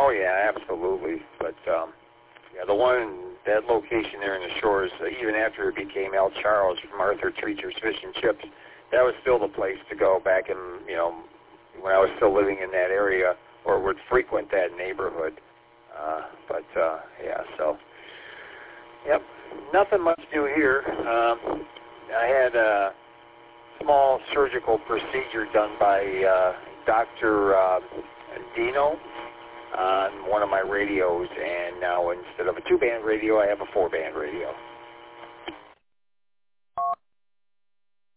Oh yeah, absolutely. But yeah, that location there in the Shores, even after it became El Charles from Arthur Treacher's Fish and Chips, that was still the place to go back in, when I was still living in that area or would frequent that neighborhood. So, yep, nothing much new here. I had a small surgical procedure done by Dr. Dino on one of my radios, and now instead of a 2-band radio, I have a 4-band radio.